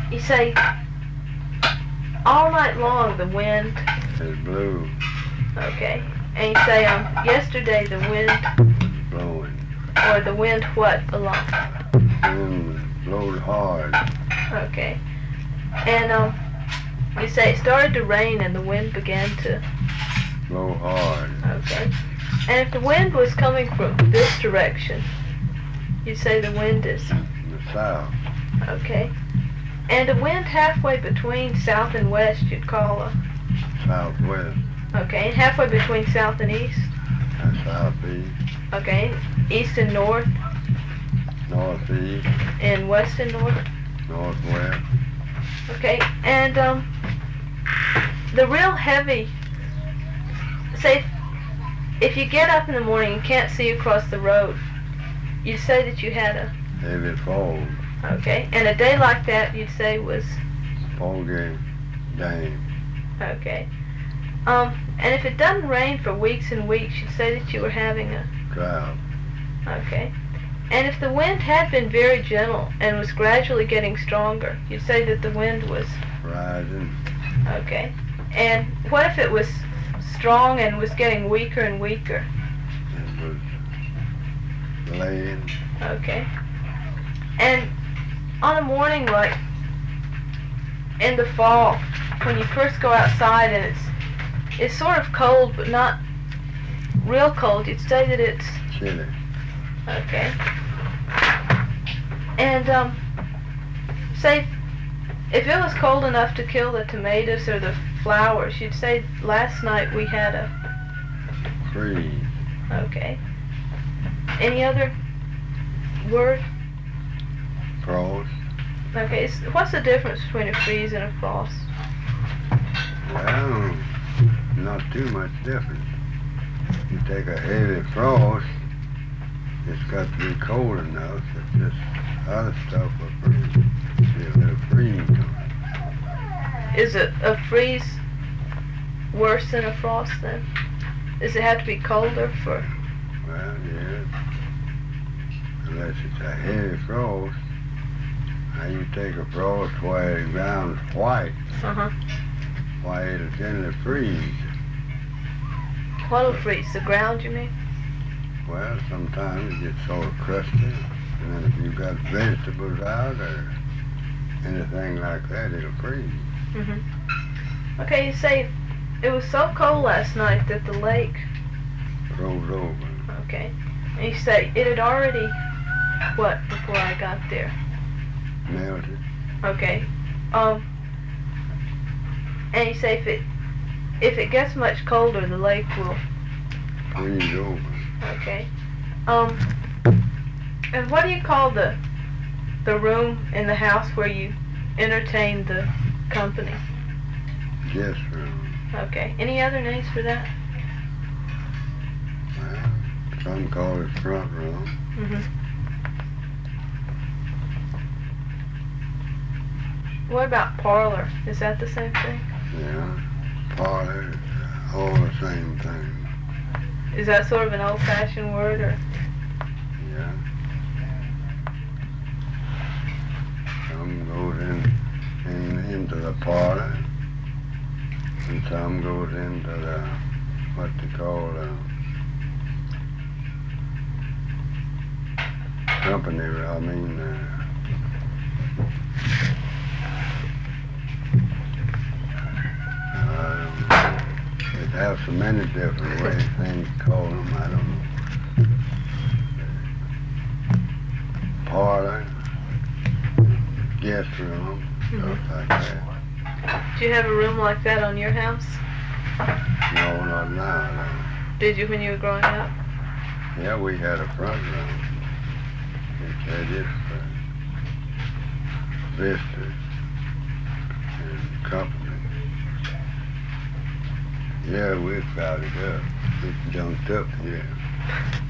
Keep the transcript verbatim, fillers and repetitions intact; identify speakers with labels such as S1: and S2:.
S1: You say, all night long the wind
S2: It blew.
S1: Okay. And you say, um, yesterday the wind
S2: Was blowing.
S1: or the wind what along?
S2: Wind blowed hard.
S1: Okay. And um, you say it started to rain and the wind began to
S2: Blow hard.
S1: Okay. And if the wind was coming from this direction, you'd say the wind is
S2: In the south.
S1: okay. And a wind halfway between south and west you'd call a
S2: Southwest.
S1: okay. And halfway between south and east.
S2: And southeast.
S1: Okay. East and north
S2: Northeast.
S1: and west and north.
S2: Northwest.
S1: Okay. And um, the real heavy. Say, if you get up in the morning and can't see across the road, you'd say that you had a
S2: Heavy fog.
S1: okay. And a day like that you'd say was
S2: Foggy day.
S1: okay. Um, and if it doesn't rain for weeks and weeks, you'd say that you were having a
S2: Drought.
S1: okay. And if the wind had been very gentle and was gradually getting stronger, you'd say that the wind was
S2: Rising.
S1: okay. And what if it was strong and was getting weaker and weaker?
S2: It was laying.
S1: Okay. And on a morning like in the fall, when you first go outside and it's it's sort of cold but not real cold, you'd say that it's
S2: Chilly.
S1: okay. And um, say if it was cold enough to kill the tomatoes or the flowers, you'd say last night we had a
S2: Freeze.
S1: okay. Any other word?
S2: Frost.
S1: Okay, s- what's the difference between a freeze and a frost?
S2: Well, not too much difference. You take a heavy frost, it's got to be cold enough that this other stuff will freeze. See a little freeze on
S1: Is it a freeze worse than a frost then? Does it have to be colder for
S2: it. Well, yeah. Unless it's a heavy frost. Now you take a frost where the ground's white,
S1: uh-huh.
S2: why it'll generally freeze.
S1: What'll freeze? The ground you mean?
S2: Well, sometimes it gets sort of crusty, and then if you've got vegetables out or anything like that, it'll freeze.
S1: Mm-hmm. Okay, you say it was so cold last night that the lake
S2: Froze over.
S1: okay. And you say it had already what before I got there?
S2: Melted.
S1: Okay. Um and you say if it if it gets much colder the lake will
S2: Freeze over.
S1: okay. Um and what do you call the the room in the house where you entertain the company?
S2: Guest room.
S1: Okay. Any other names for that?
S2: Well, some call it front room.
S1: Mm-hmm. What about parlor? Is that the same thing?
S2: Yeah. Parlor, all the same thing.
S1: Is that sort of an old-fashioned word, or?
S2: Yeah. Some goes in, in into the parlor, and some goes into the what they call uh, company. I mean. Uh, uh, it has so many different ways things call them. I don't know. Parlor, guest room, stuff like that.
S1: Do you have a room like that on your house?
S2: No, not now.
S1: Did you when you were growing up?
S2: No. Yeah, we had a front room. Which had its uh, visitors and company. Yeah, we crowded up. We jumped up here.